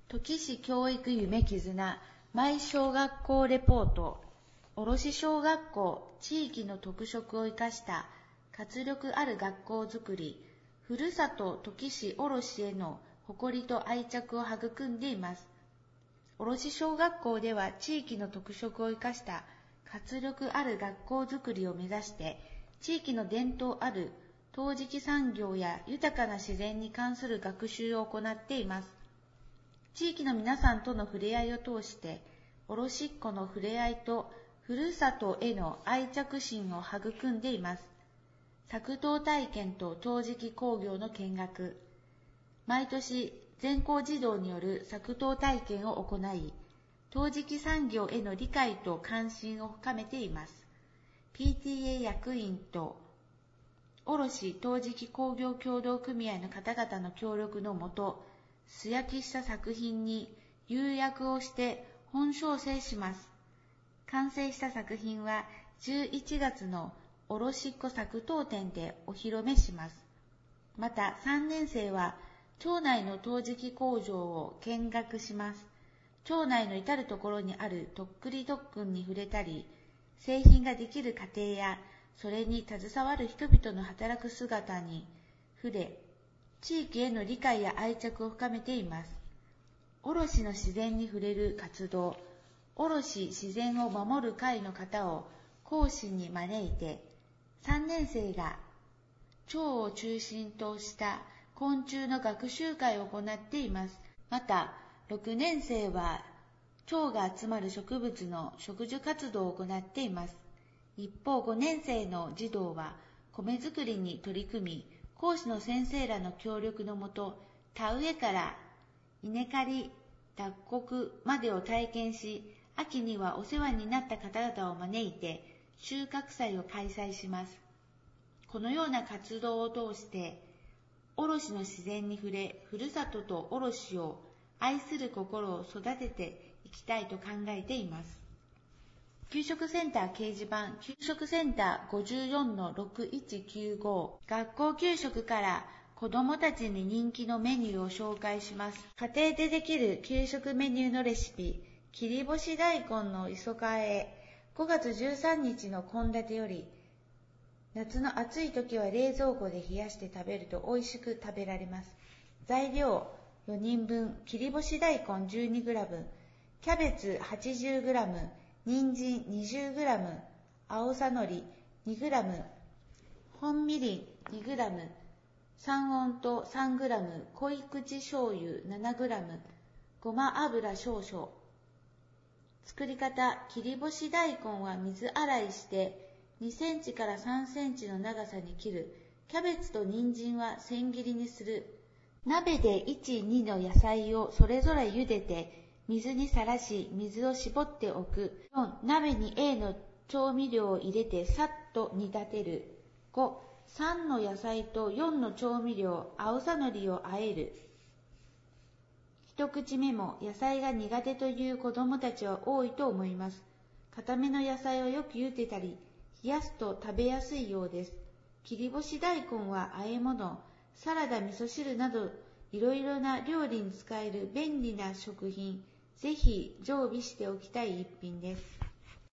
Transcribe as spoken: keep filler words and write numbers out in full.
土岐市教育夢絆毎小学校レポート。卸小学校地域の特色を生かした活力ある学校づくり、ふるさと土岐市卸への誇りと愛着を育んでいます。卸小学校では地域の特色を生かした活力ある学校づくりを目指して、地域の伝統ある陶磁器産業や豊かな自然に関する学習を行っています。地域の皆さんとの触れ合いを通して、卸っ子の触れ合いとふるさとへの愛着心を育んでいます。作陶体験と陶磁器工業の見学。毎年、全校児童による作陶体験を行い、陶磁器産業への理解と関心を深めています。ピーティーエー 役員と卸陶磁器工業協同組合の方々の協力のもと、素焼きした作品に釉薬をして本焼成します。完成した作品はじゅういちがつの卸っ子作陶展でお披露目します。またさんねん生は町内の陶磁器工場を見学します。町内の至るところにあるとっくり特訓に触れたり、製品ができる過程やそれに携わる人々の働く姿に触れ、地域への理解や愛着を深めています。卸の自然に触れる活動、卸自然を守る会の方を講師に招いて、さんねん生が蝶を中心とした昆虫の学習会を行っています。また、ろくねん生は蝶が集まる植物の植樹活動を行っています。一方、ごねん生の児童は米作りに取り組み、講師の先生らの協力のもと、田植えから稲刈り、脱穀までを体験し、秋にはお世話になった方々を招いて収穫祭を開催します。このような活動を通して、卸の自然に触れ、ふるさとと卸を愛する心を育てていきたいと考えています。給食センター掲示板、給食センター ごじゅうよんのろくいちきゅうご、学校給食から子どもたちに人気のメニューを紹介します。家庭でできる給食メニューのレシピ、切り干し大根の磯かえ、ごがつじゅうさんにちの献立より、夏の暑い時は冷蔵庫で冷やして食べると美味しく食べられます。材料よにんぶん、切り干し大根 じゅうにグラム、キャベツ はちじゅうグラム、人参 にじゅうグラム、青さのり にグラム、本みりん にグラム、三温糖 さんグラム、濃い口醤油 ななグラム、ごま油少々。作り方、切り干し大根は水洗いしてにセンチからさんセンチの長さに切る。キャベツと人参は千切りにする。鍋でいち、にの野菜をそれぞれ茹でて水にさらし、水を絞っておく。よん、鍋に A の調味料を入れてさっと煮立てる。ご、さんの野菜とよんの調味料、青さのりを和える。一口目も野菜が苦手という子どもたちは多いと思います。固めの野菜をよく茹でたり、冷やすと食べやすいようです。切り干し大根は和え物、サラダ、味噌汁などいろいろな料理に使える便利な食品。ぜひ常備しておきたい一品です。